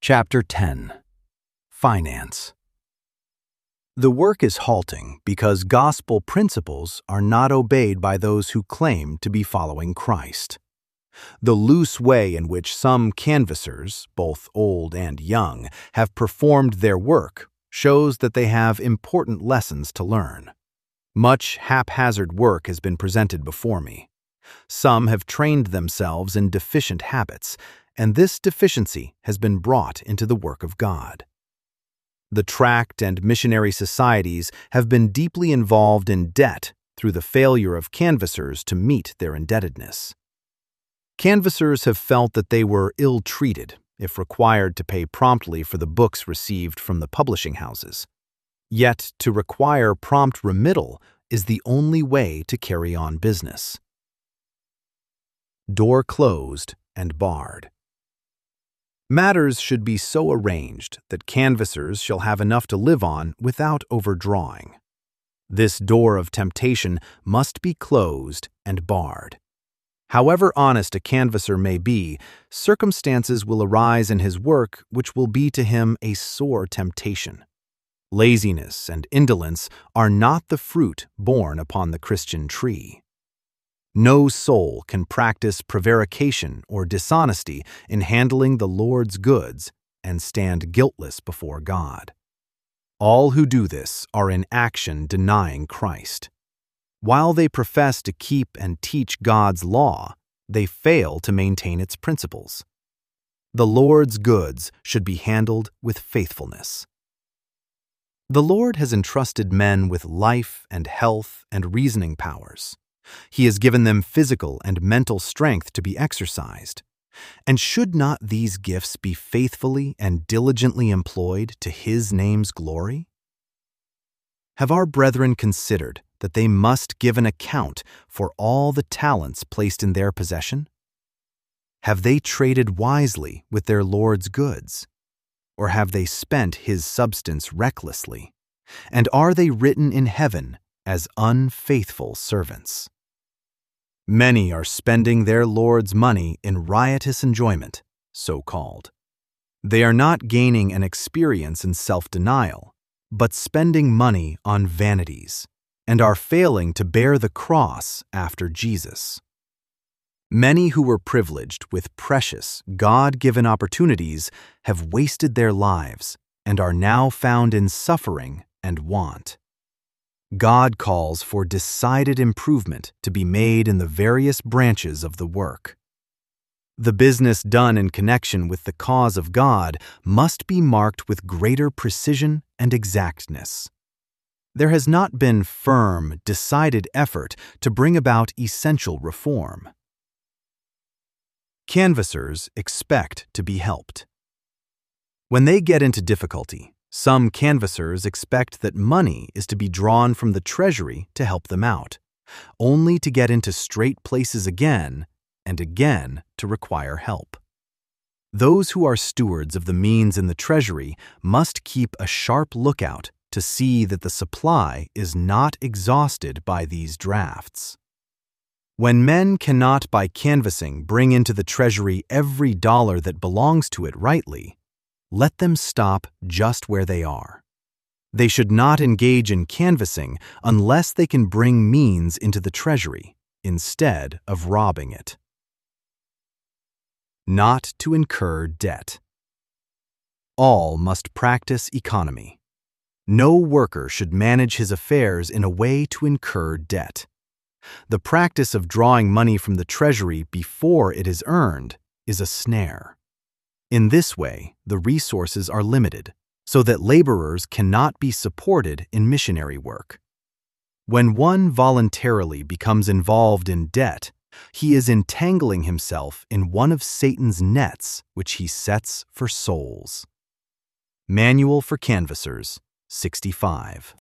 Chapter 10. Finance. The work is halting because gospel principles are not obeyed by those who claim to be following Christ. The loose way in which some canvassers, both old and young, have performed their work shows that they have important lessons to learn. Much haphazard work has been presented before me. Some have trained themselves in deficient habits, and this deficiency has been brought into the work of God. The tract and missionary societies have been deeply involved in debt through the failure of canvassers to meet their indebtedness. Canvassers have felt that they were ill-treated if required to pay promptly for the books received from the publishing houses. Yet, to require prompt remittal is the only way to carry on business. Door closed and barred. Matters should be so arranged that canvassers shall have enough to live on without overdrawing. This door of temptation must be closed and barred. However honest a canvasser may be, circumstances will arise in his work which will be to him a sore temptation. Laziness and indolence are not the fruit borne upon the Christian tree. No soul can practice prevarication or dishonesty in handling the Lord's goods and stand guiltless before God. All who do this are in action denying Christ. While they profess to keep and teach God's law, they fail to maintain its principles. The Lord's goods should be handled with faithfulness. The Lord has entrusted men with life and health and reasoning powers. He has given them physical and mental strength to be exercised. And should not these gifts be faithfully and diligently employed to His name's glory? Have our brethren considered that they must give an account for all the talents placed in their possession? Have they traded wisely with their Lord's goods? Or have they spent His substance recklessly? And are they written in heaven as unfaithful servants? Many are spending their Lord's money in riotous enjoyment, so-called. They are not gaining an experience in self-denial, but spending money on vanities, and are failing to bear the cross after Jesus. Many who were privileged with precious, God-given opportunities have wasted their lives and are now found in suffering and want. God calls for decided improvement to be made in the various branches of the work. The business done in connection with the cause of God must be marked with greater precision and exactness. There has not been firm, decided effort to bring about essential reform. Canvassers expect to be helped. When they get into difficulty, some canvassers expect that money is to be drawn from the treasury to help them out, only to get into straight places again and again to require help. Those who are stewards of the means in the treasury must keep a sharp lookout to see that the supply is not exhausted by these drafts. When men cannot by canvassing bring into the treasury every dollar that belongs to it rightly, let them stop just where they are. They should not engage in canvassing unless they can bring means into the treasury instead of robbing it. Not to incur debt. All must practice economy. No worker should manage his affairs in a way to incur debt. The practice of drawing money from the treasury before it is earned is a snare. In this way, the resources are limited, so that laborers cannot be supported in missionary work. When one voluntarily becomes involved in debt, he is entangling himself in one of Satan's nets which he sets for souls. Manual for Canvassers, 65.